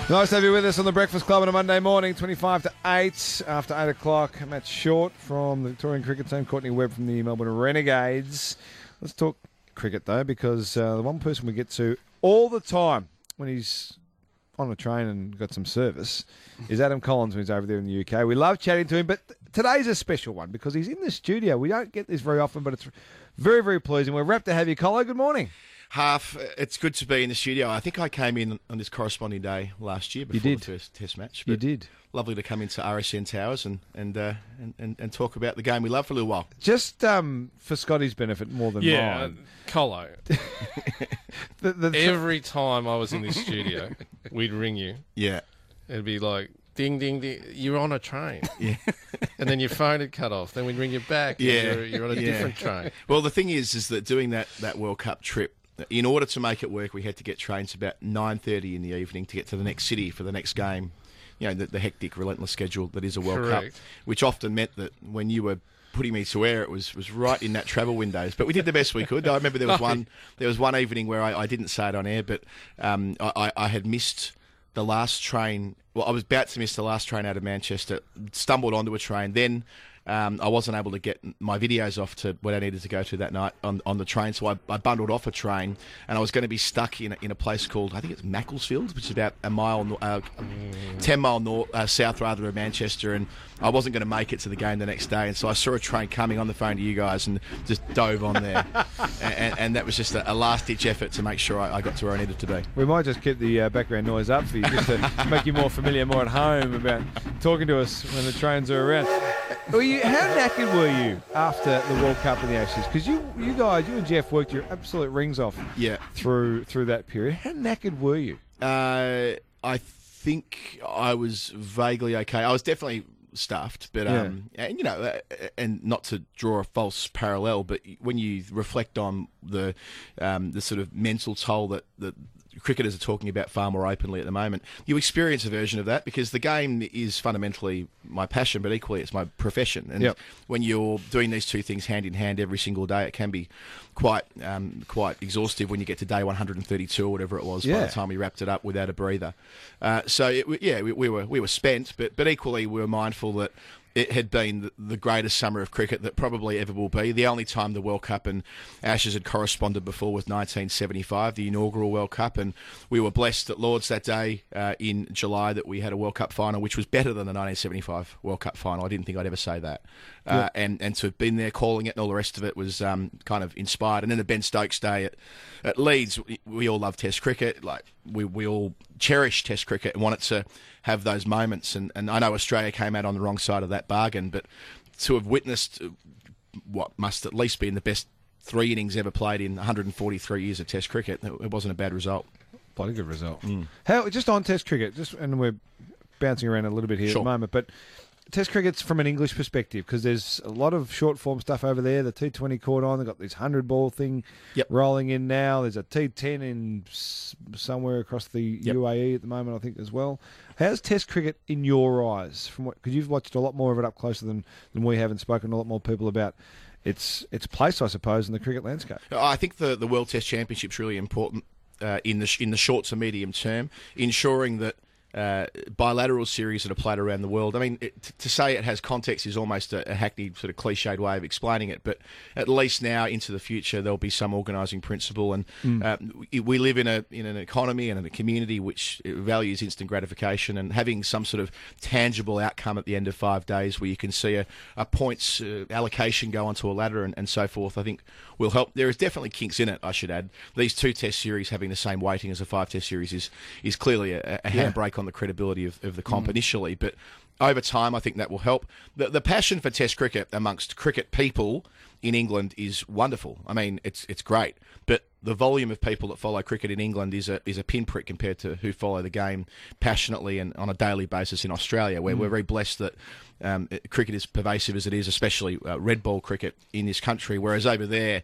Nice to have you with us on the Breakfast Club on a Monday morning, 25 to 8, after 8 o'clock. Matt Short from the Victorian cricket team, Courtney Webb from the Melbourne Renegades. Let's talk cricket, though, because the one person we get to all the time when he's on a train and got some service is Adam Collins, who's over there in the UK. We love chatting to him, but today's a special one because he's in the studio. We don't get this very often, but it's very, very pleasing. We're wrapped to have you, Collo. Good morning. Half, it's good to be in the studio. I think I came in on this corresponding day last year before the first Test match. You did. Lovely to come into RSN Towers and talk about the game we love for a little while. Just for Scotty's benefit more than mine. Colo. Every time I was in this studio, we'd ring you. Yeah. It'd be like, ding, ding, ding, you're on a train. Yeah. And then your phone had cut off. Then we'd ring you back. Yeah. You're on a different train. Well, the thing is that doing that World Cup trip, in order to make it work, we had to get trains about 9:30 in the evening to get to the next city for the next game. You know, the hectic, relentless schedule that is a World Cup, which often meant that when you were putting me to air, it was right in that travel windows. But we did the best we could. I remember there was one evening where I didn't say it on air, but I had missed the last train. Well, I was about to miss the last train out of Manchester, stumbled onto a train, then I wasn't able to get my videos off to what I needed to go to that night on the train, so I bundled off a train, and I was going to be stuck in a place called, I think it's Macclesfield, which is about 10 mile south rather of Manchester, and I wasn't going to make it to the game the next day, and so I saw a train coming on the phone to you guys and just dove on there, and that was just a last-ditch effort to make sure I got to where I needed to be. We might just keep the background noise up for you, just to make you more familiar, more at home about talking to us when the trains are around. How knackered were you after the World Cup and the Ashes? Because you guys, you and Jeff worked your absolute rings off through that period. How knackered were you? I think I was vaguely okay. I was definitely stuffed, but and and not to draw a false parallel, but when you reflect on the sort of mental toll that cricketers are talking about far more openly at the moment, you experience a version of that because the game is fundamentally my passion, but equally it's my profession. And when you're doing these two things hand in hand every single day, it can be quite exhaustive when you get to day 132 or whatever it was by the time we wrapped it up without a breather. We were spent, but equally we were mindful that it had been the greatest summer of cricket that probably ever will be. The only time the World Cup and Ashes had corresponded before was 1975, the inaugural World Cup, and we were blessed at Lords that day in July that we had a World Cup final, which was better than the 1975 World Cup final. I didn't think I'd ever say that. And to have been there calling it and all the rest of it was kind of inspired. And then the Ben Stokes Day at Leeds, we all love Test cricket. Like we all cherish Test cricket and wanted to have those moments. And I know Australia came out on the wrong side of that bargain, but to have witnessed what must at least be in the best 3 innings ever played in 143 years of Test cricket, it wasn't a bad result. Bloody good result. How just on Test cricket, and we're bouncing around a little bit here at the moment, but Test cricket's from an English perspective because there's a lot of short form stuff over there. The T20 caught on. They've got this 100-ball thing rolling in now. There's a T10 in somewhere across the UAE at the moment, I think, as well. How's Test cricket in your eyes? Because you've watched a lot more of it up closer than we have and spoken to a lot more people about its place, I suppose, in the cricket landscape. I think the World Test Championship's really important in the short to medium term, ensuring that bilateral series that are played around the world. I mean, to say it has context is almost a hackneyed sort of cliched way of explaining it, but at least now into the future there'll be some organising principle, and we live in an economy and in a community which values instant gratification, and having some sort of tangible outcome at the end of 5 days where you can see a points allocation go onto a ladder and so forth, I think will help. There is definitely kinks in it, I should add. These 2 Test series having the same weighting as a 5 Test series is clearly a handbrake on the credibility of the comp initially, but over time I think that will help. The passion for Test cricket amongst cricket people in England is wonderful. I mean, it's great, but the volume of people that follow cricket in England is a pinprick compared to who follow the game passionately and on a daily basis in Australia, where we're very blessed that cricket is pervasive as it is, especially red ball cricket in this country. Whereas over there,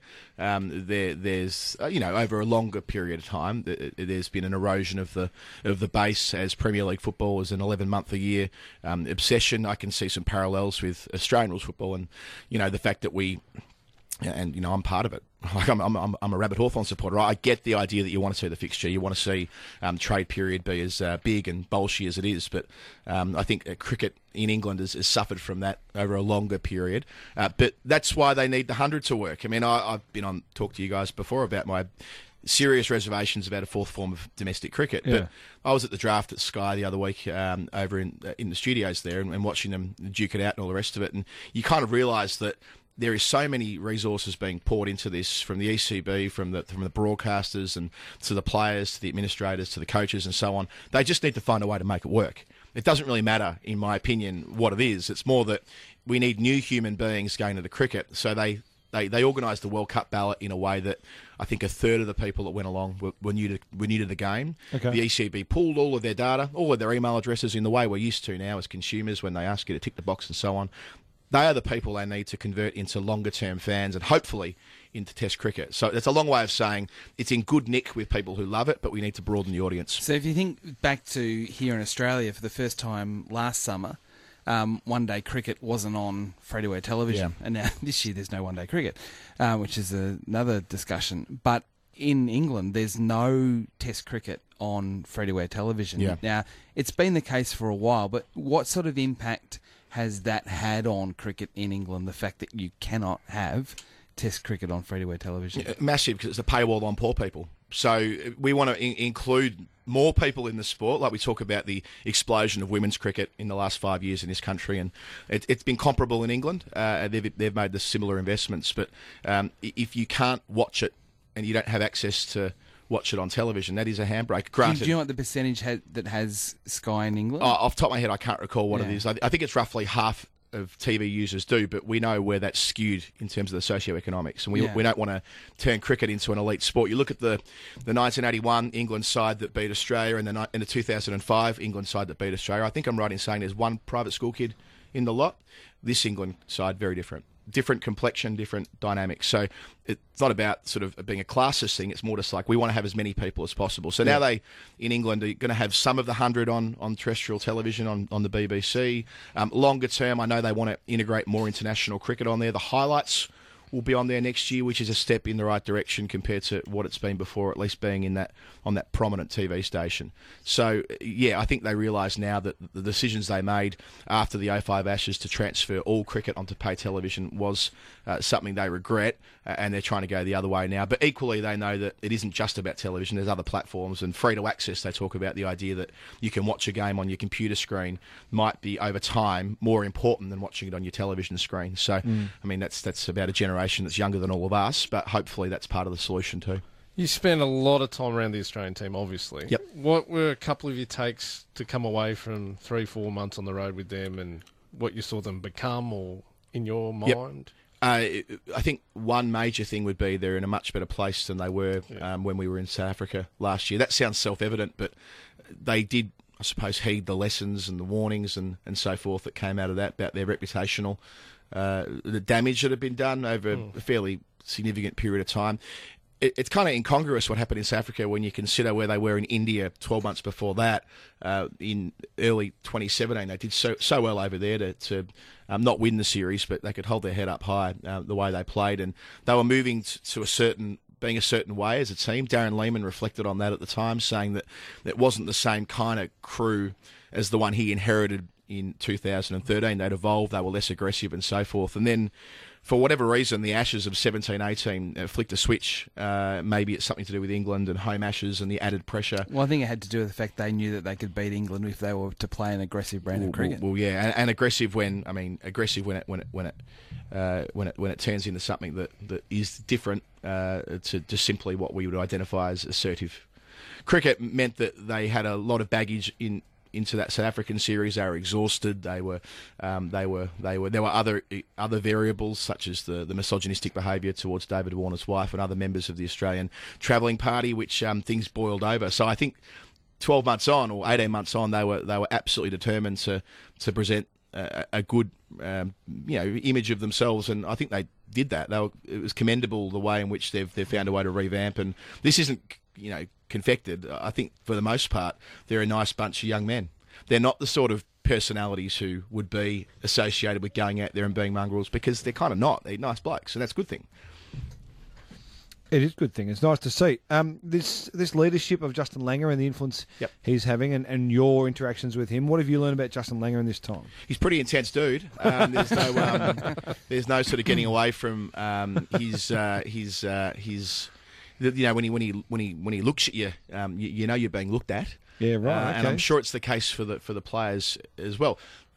there's over a longer period of time, there's been an erosion of the base as Premier League football is an 11-month-a-year obsession. I can see some parallels with Australian rules football, and the fact that I'm part of it. like I'm a Rabbit Hawthorn supporter. I get the idea that you want to see the fixture, you want to see trade period be as big and bolshy as it is, but I think cricket in England has suffered from that over a longer period. But that's why they need the 100 to work. I mean, I've been on talk to you guys before about my serious reservations about a fourth form of domestic cricket. Yeah. But I was at the draft at Sky the other week over in the studios there and watching them duke it out and all the rest of it. And you kind of realise that there is so many resources being poured into this from the ECB, from the broadcasters and to the players, to the administrators, to the coaches and so on. They just need to find a way to make it work. It doesn't really matter, in my opinion, what it is. It's more that we need new human beings going to the cricket. So they organised the World Cup ballot in a way that I think a third of the people that went along were new to the game. Okay. The ECB pulled all of their data, all of their email addresses in the way we're used to now as consumers when they ask you to tick the box and so on. They are the people they need to convert into longer-term fans and hopefully into Test cricket. So that's a long way of saying it's in good nick with people who love it, but we need to broaden the audience. So if you think back to here in Australia for the first time last summer, one-day cricket wasn't on free-to-air television. Yeah. And now this year there's no one-day cricket, which is another discussion. But in England, there's no Test cricket on free-to-air television. Yeah. Now, it's been the case for a while, but what sort of impact has that had on cricket in England, the fact that you cannot have Test cricket on free-to-air television? Yeah, massive, because it's a paywall on poor people. So we want to include more people in the sport. Like we talk about the explosion of women's cricket in the last 5 years in this country, and it's been comparable in England. They've made the similar investments, but if you can't watch it and you don't have access to watch it on television, that is a handbrake. Granted, do you know what the percentage that has Sky in England? Off the top of my head, I can't recall what it is. I think it's roughly half of TV users do, but we know where that's skewed in terms of the socioeconomics, and we don't want to turn cricket into an elite sport. You look at the 1981 England side that beat Australia and the 2005 England side that beat Australia. I think I'm right in saying there's one private school kid in the lot. This England side, very different. Different complexion, different dynamics. So it's not about sort of being a classist thing. It's more just like we want to have as many people as possible. So now they, in England, are going to have some of the 100 on terrestrial television on the BBC. Longer term, I know they want to integrate more international cricket on there. The highlights will be on there next year, which is a step in the right direction compared to what it's been before, at least being on that prominent TV station. So, yeah, I think they realise now that the decisions they made after the 05 Ashes to transfer all cricket onto pay television was something they regret, and they're trying to go the other way now. But equally, they know that it isn't just about television. There's other platforms, and free to access, they talk about the idea that you can watch a game on your computer screen might be, over time, more important than watching it on your television screen. So, I mean, that's about a generation that's younger than all of us, but hopefully that's part of the solution too. You spent a lot of time around the Australian team, obviously. Yep. What were a couple of your takes to come away from 3-4 months on the road with them, and what you saw them become, or in your mind? I think one major thing would be they're in a much better place than they were when we were in South Africa last year. That sounds self-evident, but they did, I suppose, heed the lessons and the warnings and so forth that came out of that about their reputational, the damage that had been done over a fairly significant period of time. It's kind of incongruous what happened in South Africa when you consider where they were in India 12 months before that. In early 2017, they did so well over there to not win the series, but they could hold their head up high the way they played, and they were moving to being a certain way as a team. Darren Lehmann reflected on that at the time, saying that it wasn't the same kind of crew as the one he inherited in 2013. They'd evolved, they were less aggressive and so forth. And then, for whatever reason, the Ashes of 17-18 flicked a switch. Maybe it's something to do with England and home Ashes and the added pressure. Well, I think it had to do with the fact they knew that they could beat England if they were to play an aggressive brand of cricket. Well, yeah, and aggressive when it turns into something that is different to just simply what we would identify as assertive. Cricket meant that they had a lot of baggage into that South African series. They were exhausted. There were other variables such as the misogynistic behaviour towards David Warner's wife and other members of the Australian travelling party, which things boiled over. So I think 12 months on or 18 months on, they were absolutely determined to present a good image of themselves, and I think they did that. It was commendable the way in which they've found a way to revamp, and this isn't confected. I think for the most part they're a nice bunch of young men. They're not the sort of personalities who would be associated with going out there and being mongrels, because they're kind of not. They're nice blokes, and that's a good thing. It is a good thing. It's nice to see. This leadership of Justin Langer and the influence he's having and your interactions with him, what have you learned about Justin Langer in this time? He's a pretty intense dude. There's no sort of getting away from his you know, when he looks at you, you know you're being looked at. Yeah, right. Okay. And I'm sure it's the case for the players as well.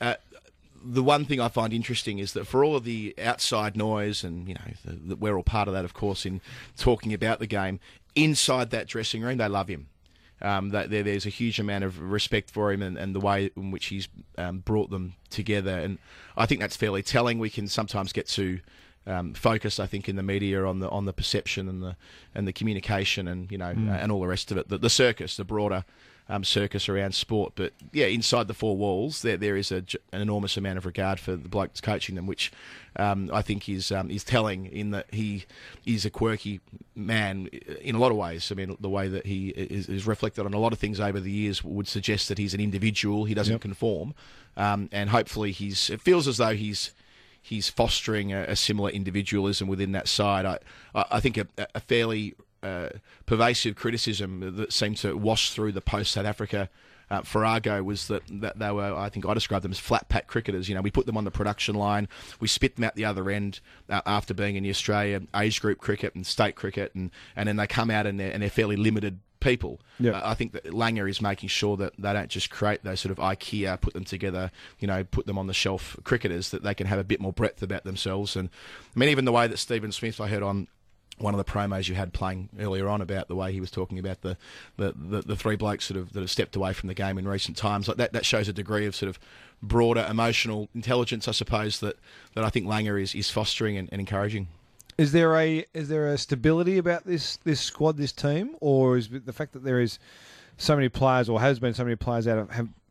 The one thing I find interesting is that for all of the outside noise, and you know, we're all part of that, of course, in talking about the game, inside that dressing room, they love him. There's a huge amount of respect for him and the way in which he's brought them together, and I think that's fairly telling. We can sometimes get to focus, I think, in the media on the perception and the communication and and all the rest of it, the circus, the broader circus around sport. But yeah, inside the four walls, there is an enormous amount of regard for the bloke that's coaching them, which I think is telling in that he is a quirky man in a lot of ways. I mean, the way that he is reflected on a lot of things over the years would suggest that he's an individual. He doesn't conform, and hopefully it feels as though he's fostering a similar individualism within that side. I think a fairly pervasive criticism that seemed to wash through the post-South Africa Farrago was that they were, I think I described them as flat-pack cricketers. You know, we put them on the production line, we spit them out the other end after being in the Australia age group cricket and state cricket, and then they come out and they're fairly limited people. Yep. I think that Langer is making sure that they don't just create those sort of IKEA, put them together, put them on the shelf cricketers, that they can have a bit more breadth about themselves. And I mean, even the way that Stephen Smith, I heard on one of the promos you had playing earlier on, about the way he was talking about the three blokes that have stepped away from the game in recent times, like that shows a degree of sort of broader emotional intelligence, I suppose, that I think Langer is fostering and encouraging. Is there a stability about this squad, this team, or is it the fact that there is so many players, or have been so many players out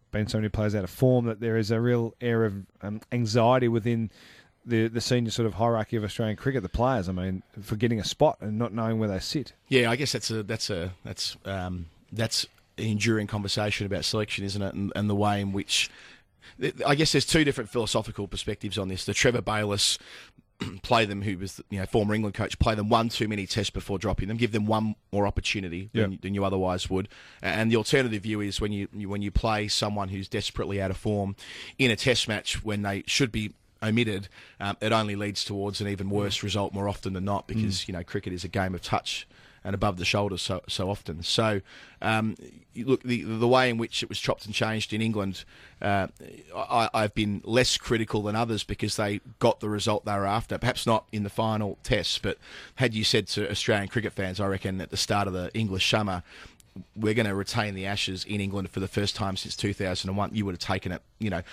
of form, that there is a real air of anxiety within the senior sort of hierarchy of Australian cricket, the players, I mean, for getting a spot and not knowing where they sit? Yeah, I guess that's an enduring conversation about selection, isn't it? And the way in which, I guess there's two different philosophical perspectives on this. The Trevor Bayliss play them, who was former England coach, play them one too many tests before dropping them, give them one more opportunity than you otherwise would. And the alternative view is when you play someone who's desperately out of form in a test match when they should be omitted, it only leads towards an even worse result more often than not, because cricket is a game of touch and above the shoulders so often. So, look, the way in which it was chopped and changed in England, I've been less critical than others because they got the result they were after. Perhaps not in the final test, but had you said to Australian cricket fans, I reckon at the start of the English summer, we're going to retain the Ashes in England for the first time since 2001, you would have taken it,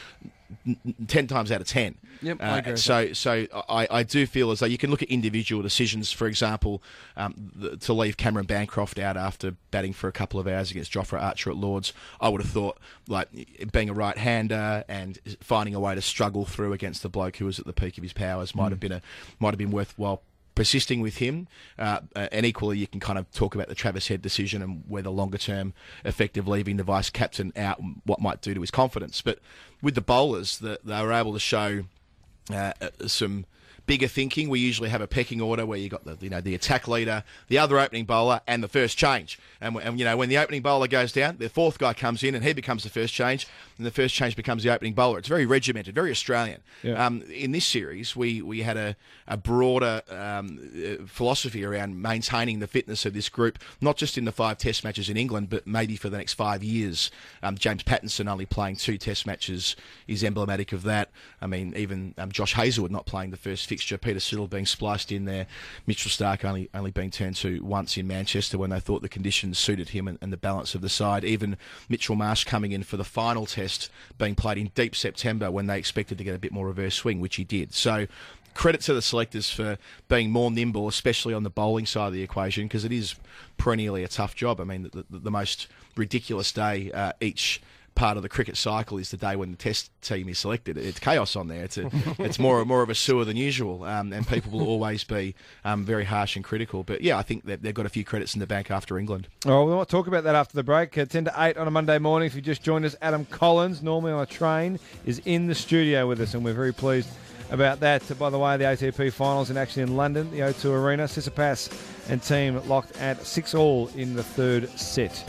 10 times out of 10. Yep, I agree. So I do feel as though you can look at individual decisions. For example, to leave Cameron Bancroft out after batting for a couple of hours against Jofra Archer at Lords, I would have thought, like, being a right-hander and finding a way to struggle through against the bloke who was at the peak of his powers might have been worthwhile persisting with him, and equally you can kind of talk about the Travis Head decision and where the longer term effect of leaving the vice captain out and what might do to his confidence. But with the bowlers, they were able to show some bigger thinking. We usually have a pecking order where you got the attack leader, the other opening bowler, and the first change. And when the opening bowler goes down, the fourth guy comes in and he becomes the first change, and the first change becomes the opening bowler. It's very regimented, very Australian. Yeah. In this series, we had a broader philosophy around maintaining the fitness of this group, not just in the 5 test matches in England, but maybe for the next 5 years. James Pattinson only playing 2 test matches is emblematic of that. I mean, even Josh Hazlewood not playing the first fixture, Peter Siddle being spliced in there, Mitchell Starc only being turned to once in Manchester when they thought the conditions suited him and the balance of the side. Even Mitchell Marsh coming in for the final test being played in deep September when they expected to get a bit more reverse swing, which he did. So credit to the selectors for being more nimble, especially on the bowling side of the equation, because it is perennially a tough job. I mean, the most ridiculous day each part of the cricket cycle is the day when the test team is selected. It's chaos on there. It's more of a sewer than usual, and people will always be very harsh and critical. But yeah, I think they've got a few credits in the bank after England. Oh, we'll talk about that after the break. 10 to 8 on a Monday morning. If you just joined us, Adam Collins, normally on a train, is in the studio with us, and we're very pleased about that. By the way, the ATP Finals in action in London, the O2 Arena. Tsitsipas and team locked at 6-all in the third set.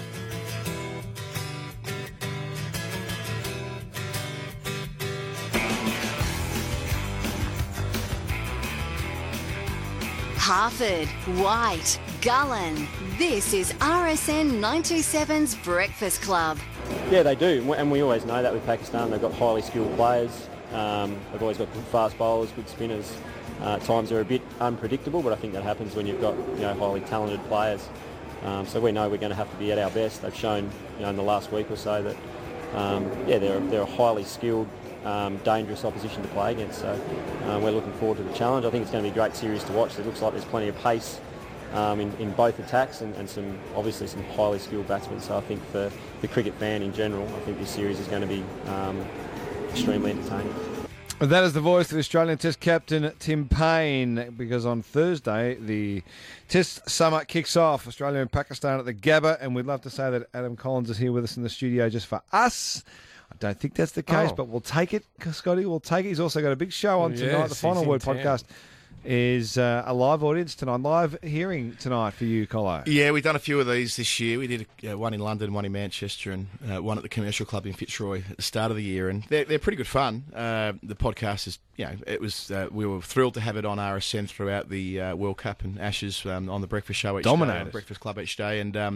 Harford, White, Gullen. This is RSN 927's Breakfast Club. Yeah, they do, and we always know that with Pakistan. They've got highly skilled players. They've always got good fast bowlers, good spinners. At times they're a bit unpredictable, but I think that happens when you've got highly talented players. So we know we're going to have to be at our best. They've shown in the last week or so that they're a highly skilled, dangerous opposition to play against. So we're looking forward to the challenge. I think it's going to be a great series to watch. It looks like there's plenty of pace in both attacks and some highly skilled batsmen. So I think for the cricket fan in general, I think this series is going to be extremely entertaining. That is the voice of the Australian Test captain Tim Paine, because on Thursday the Test summer kicks off. Australia and Pakistan at the Gabba, and we'd love to say that Adam Collins is here with us in the studio just for us. I don't think that's the case, but we'll take it, Scotty. We'll take it. He's also got a big show on tonight. The Final Word podcast is a live audience tonight, live hearing tonight for you, Colo. Yeah, we've done a few of these this year. We did one in London, one in Manchester, and one at the Commercial Club in Fitzroy at the start of the year, and they're pretty good fun. The podcast is, we were thrilled to have it on RSN throughout the World Cup and Ashes on the Breakfast Show each day, on the Breakfast Club each day,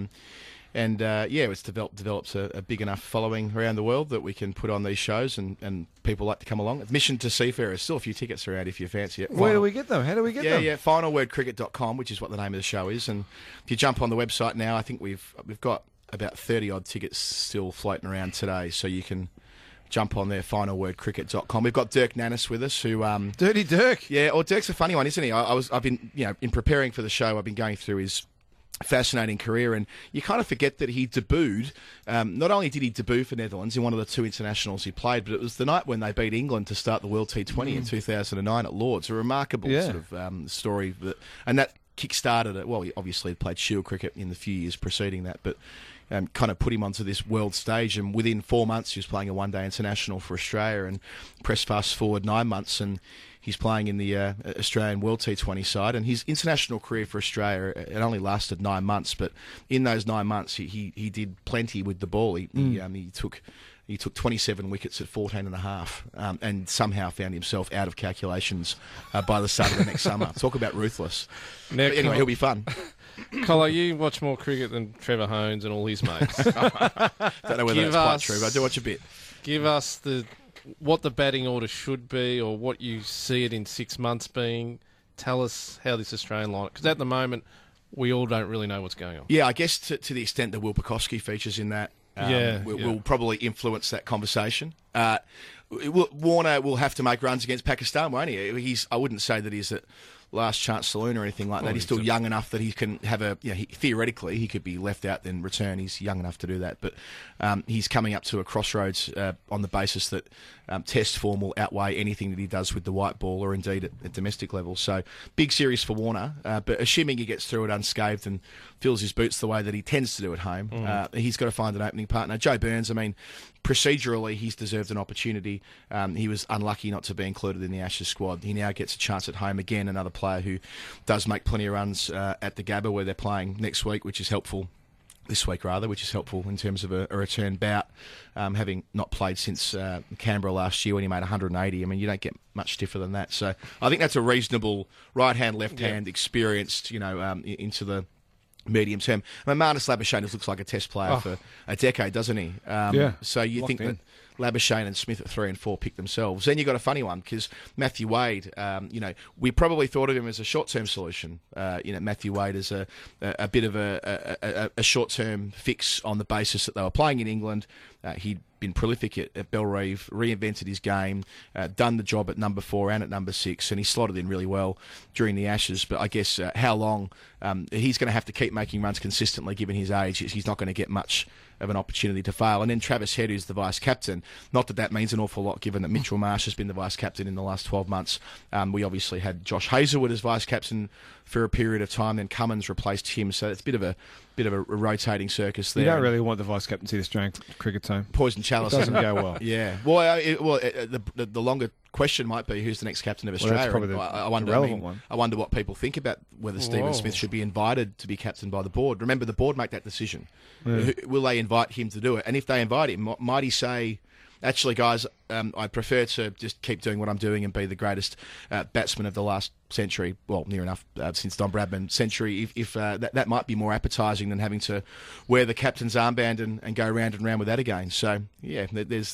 and it's developed a big enough following around the world that we can put on these shows, and people like to come along. Admission to Seafarers, still a few tickets around if you fancy it. Where do we get them? How do we get them? Yeah, finalwordcricket.com, which is what the name of the show is. And if you jump on the website now, I think we've got about 30-odd tickets still floating around today, so you can jump on there, finalwordcricket.com. We've got Dirk Nannis with us, who Dirty Dirk. Yeah, Dirk's a funny one, isn't he? I've been, in preparing for the show, I've been going through his fascinating career, and you kind of forget that he debuted. Not only did he debut for Netherlands in one of the two internationals he played, but it was the night when they beat England to start the World T20 in 2009 at Lords. A remarkable sort of story, and that kick-started it. Well, he obviously played Shield cricket in the few years preceding that, but kind of put him onto this world stage, and within 4 months he was playing a one-day international for Australia, and press fast forward 9 months and he's playing in the Australian World T20 side, and his international career for Australia, it only lasted 9 months, but in those 9 months he did plenty with the ball. He took 27 wickets at 14 and a half, and somehow found himself out of calculations by the start of the next summer. Talk about ruthless. Now, anyway, he'll be fun. Colo, you watch more cricket than Trevor Hohns and all his mates. Don't know whether that's quite true, but I do watch a bit. Give us what the batting order should be, or what you see it in 6 months being. Tell us how this Australian lineup, because at the moment we all don't really know what's going on. Yeah, I guess to the extent that Will Pucovski features in that, will probably influence that conversation. Warner will have to make runs against Pakistan, won't he? I wouldn't say that he's at last chance saloon or anything like that. He's still young enough that he can have theoretically he could be left out then return. He's young enough to do that, but he's coming up to a crossroads on the basis that test form will outweigh anything that he does with the white ball, or indeed at domestic level. So big series for Warner, but assuming he gets through it unscathed and fills his boots the way that he tends to do at home, he's got to find an opening partner. Joe Burns, I mean, procedurally he's deserved an opportunity. He was unlucky not to be included in the Ashes squad. He now gets a chance at home again, another player who does make plenty of runs at the Gabba, where they're playing next week, which is helpful. This week, rather, which is helpful in terms of a return bout, having not played since Canberra last year when he made 180. I mean, you don't get much stiffer than that. So I think that's a reasonable right-hand, left-hand, experienced, into the medium term. I mean, Marnus Labuschagne looks like a test player for a decade, doesn't he? So you think that Labuschagne and Smith at 3 and 4 pick themselves. Then you've got a funny one, because Matthew Wade, we probably thought of him as a short-term solution. Matthew Wade is a bit of a short-term fix on the basis that they were playing in England. He'd been prolific at Bellerive, reinvented his game, done the job at number 4 and at number 6, and he slotted in really well during the Ashes. But I guess how long he's going to have to keep making runs consistently, given his age. He's not going to get much of an opportunity to fail. And then Travis Head, who's the vice-captain. Not that means an awful lot, given that Mitchell Marsh has been the vice-captain in the last 12 months. We obviously had Josh Hazlewood as vice-captain for a period of time, then Cummins replaced him, so it's a bit of a rotating circus there. You don't really want the vice-captaincy of the Australian cricket team. Poison chalice doesn't go well. Yeah. Well, the longer question might be who's the next captain of Australia. That's probably I wonder. relevant one. I wonder what people think about whether Stephen Smith should be invited to be captain by the board. Remember, the board make that decision. Yeah. Will they invite him to do it? And if they invite him, might he say, actually, guys, I prefer to just keep doing what I'm doing and be the greatest batsman of the last century, well, near enough, since Don Bradman century, if that might be more appetising than having to wear the captain's armband and go round and round with that again. So, yeah,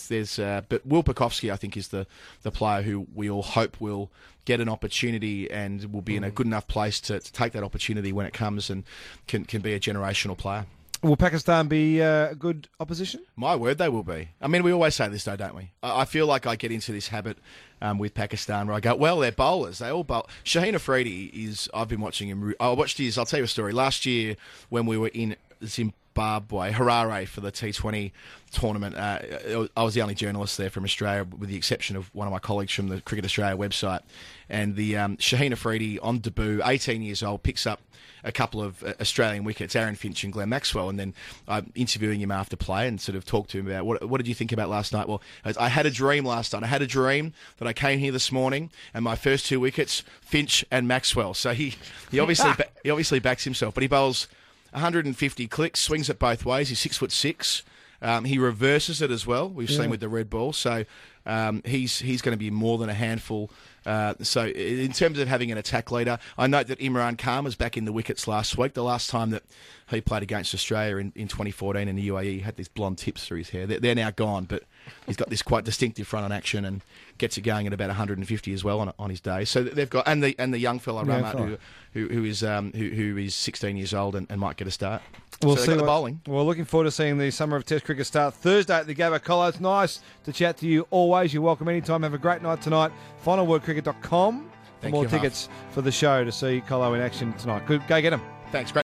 but Will Pucovski, I think, is the player who we all hope will get an opportunity and will be in a good enough place to take that opportunity when it comes and can be a generational player. Will Pakistan be a good opposition? My word, they will be. I mean, we always say this, though, don't we? I feel like I get into this habit with Pakistan where I go, well, they're bowlers. They all bowl. Shaheen Afridi is, I've been watching him. I watched his, I'll tell you a story. Last year when we were in Zimbabwe, Harare, for the T20 tournament, I was the only journalist there from Australia, with the exception of one of my colleagues from the Cricket Australia website. And the Shaheen Afridi, on debut, 18 years old, picks up a couple of Australian wickets, Aaron Finch and Glenn Maxwell, and then I'm interviewing him after play and sort of talked to him about what did you think about last night? Well, I had a dream last night. I had a dream that I came here this morning and my first 2 wickets, Finch and Maxwell. So he obviously he obviously backs himself, but he bowls 150 clicks, swings it both ways. He's 6'6". He reverses it as well. We've seen with the red ball. So he's going to be more than a handful. So in terms of having an attack leader, I note that Imran Khan was back in the wickets last week. The last time that he played against Australia in 2014 in the UAE, he had these blonde tips through his hair. They're now gone, but he's got this quite distinctive front on action and gets it going at about 150 as well on his day. So they've got and the young fella Ramat who is 16 years old and might get a start. We'll so see the bowling. We're looking forward to seeing the summer of Test cricket start Thursday at the Gabba Colo. It's nice to chat to you always. You're welcome anytime. Have a great night tonight. FinalWordCricket.com for more tickets for the show to see Colo in action tonight. Go get them. Thanks.